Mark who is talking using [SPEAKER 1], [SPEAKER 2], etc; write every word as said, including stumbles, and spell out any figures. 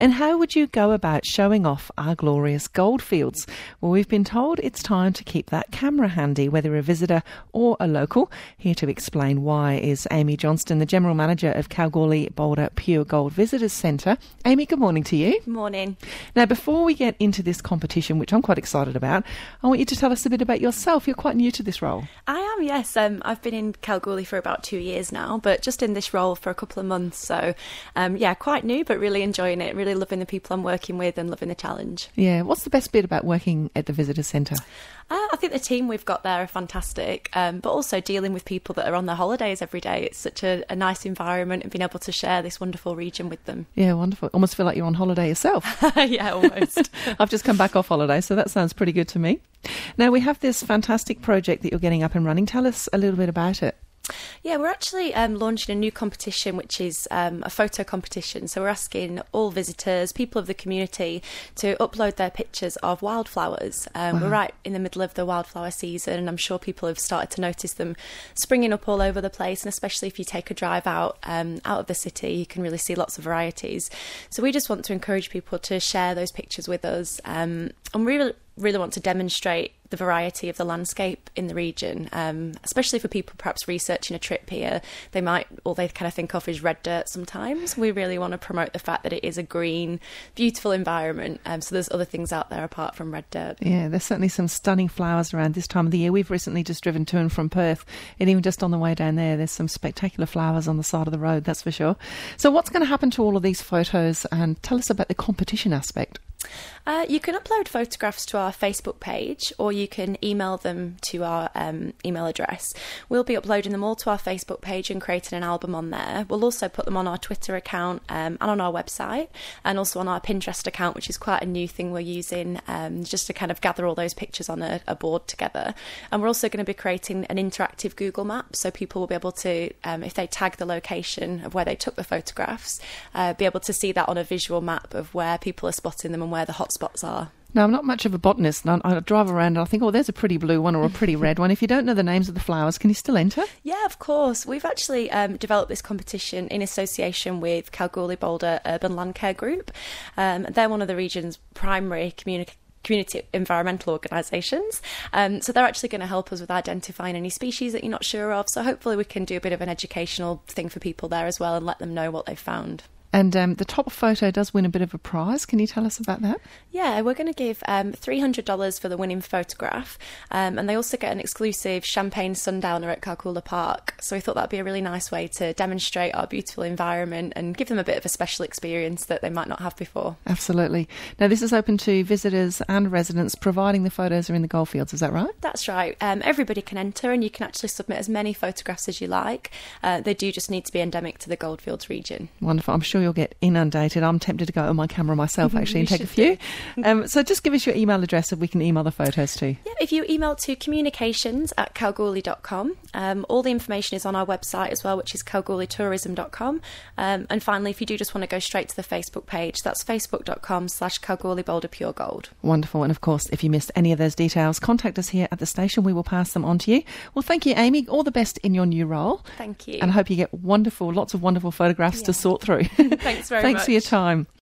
[SPEAKER 1] And how would you go about showing off our glorious goldfields? Well, we've been told it's time to keep that camera handy, whether a visitor or a local. Here to explain why is Amy Johnston, the General Manager of Kalgoorlie Boulder Pure Gold Visitors Centre. Amy, good morning to you.
[SPEAKER 2] Good morning.
[SPEAKER 1] Now, before we get into this competition, which I'm quite excited about, I want you to tell us a bit about yourself. You're quite new to this role.
[SPEAKER 2] I am, yes. Um, I've been in Kalgoorlie for about two years now, but just in this role for a couple of months. So, um, yeah, quite new, but really enjoying it, really loving the people I'm working with and loving the challenge.
[SPEAKER 1] Yeah. What's the best bit about working at the Visitors Centre?
[SPEAKER 2] Uh, I think the team we've got there are fantastic, um, but also dealing with people that are on their holidays every day. It's such a, a nice environment and being able to share this wonderful region with them.
[SPEAKER 1] Yeah, wonderful. Almost feel like you're on holiday yourself.
[SPEAKER 2] Yeah, almost.
[SPEAKER 1] I've just come back off holiday, so that sounds pretty good to me. Now, we have this fantastic project that you're getting up and running. Tell us a little bit about it.
[SPEAKER 2] Yeah, we're actually um, launching a new competition, which is um, a photo competition. So we're asking all visitors, people of the community, to upload their pictures of wildflowers. Um, wow. We're right in the middle of the wildflower season, and I'm sure people have started to notice them springing up all over the place. And especially if you take a drive out um, out of the city, you can really see lots of varieties. So we just want to encourage people to share those pictures with us, um, and we really, really want to demonstrate the variety of the landscape in the region, um, especially for people perhaps researching a trip here. They might, all they kind of think of is red dirt sometimes. We really want to promote the fact that it is a green, beautiful environment. Um, so there's other things out there apart from red dirt.
[SPEAKER 1] Yeah, there's certainly some stunning flowers around this time of the year. We've recently just driven to and from Perth, and even just on the way down there, there's some spectacular flowers on the side of the road, that's for sure. So what's going to happen to all of these photos? And tell us about the competition aspect.
[SPEAKER 2] Uh, you can upload photographs to our Facebook page, or you can email them to our um, email address. We'll be uploading them all to our Facebook page and creating an album on there. We'll also put them on our Twitter account um, and on our website, and also on our Pinterest account, which is quite a new thing we're using, um, just to kind of gather all those pictures on a, a board together. And we're also going to be creating an interactive Google map, so people will be able to, um, if they tag the location of where they took the photographs, uh, be able to see that on a visual map of where people are spotting them and where the hot spots are.
[SPEAKER 1] Now, I'm not much of a botanist, and I, I drive around and I think, oh, there's a pretty blue one or a pretty red one. If you don't know the names of the flowers, can you still enter?
[SPEAKER 2] Yeah, of course. We've actually um, developed this competition in association with Kalgoorlie Boulder Urban Landcare Group. Um, they're one of the region's primary community community environmental organisations. Um, so they're actually going to help us with identifying any species that you're not sure of. So hopefully we can do a bit of an educational thing for people there as well and let them know what they've found.
[SPEAKER 1] And um, the top photo does win a bit of a prize. Can you tell us about that?
[SPEAKER 2] Yeah, we're going to give um, three hundred dollars for the winning photograph, um, and they also get an exclusive champagne sundowner at Kalgoorlie Park. So we thought that'd be a really nice way to demonstrate our beautiful environment and give them a bit of a special experience that they might not have before.
[SPEAKER 1] Absolutely. Now, this is open to visitors and residents, providing the photos are in the goldfields. Is that right?
[SPEAKER 2] That's right. Um, everybody can enter, and you can actually submit as many photographs as you like. Uh, they do just need to be endemic to the goldfields region.
[SPEAKER 1] Wonderful. I'm sure you'll get inundated. I'm tempted to go on my camera myself actually and take a few. um, so just give us your email address so we can email the photos to.
[SPEAKER 2] Yeah, if you email to communications at kalgoorlie dot com, um, all the information is on our website as well, which is kalgoorlie tourism dot com. Um, and finally, if you do just want to go straight to the Facebook page, that's facebook dot com slash Kalgoorlie Boulder Pure Gold.
[SPEAKER 1] Wonderful. And of course, if you missed any of those details, contact us here at the station. We will pass them on to you. Well, thank you, Amy. All the best in your new role.
[SPEAKER 2] Thank you.
[SPEAKER 1] And I hope you get wonderful, lots of wonderful photographs yeah. to sort through.
[SPEAKER 2] Thanks very
[SPEAKER 1] Thanks
[SPEAKER 2] much.
[SPEAKER 1] for your time.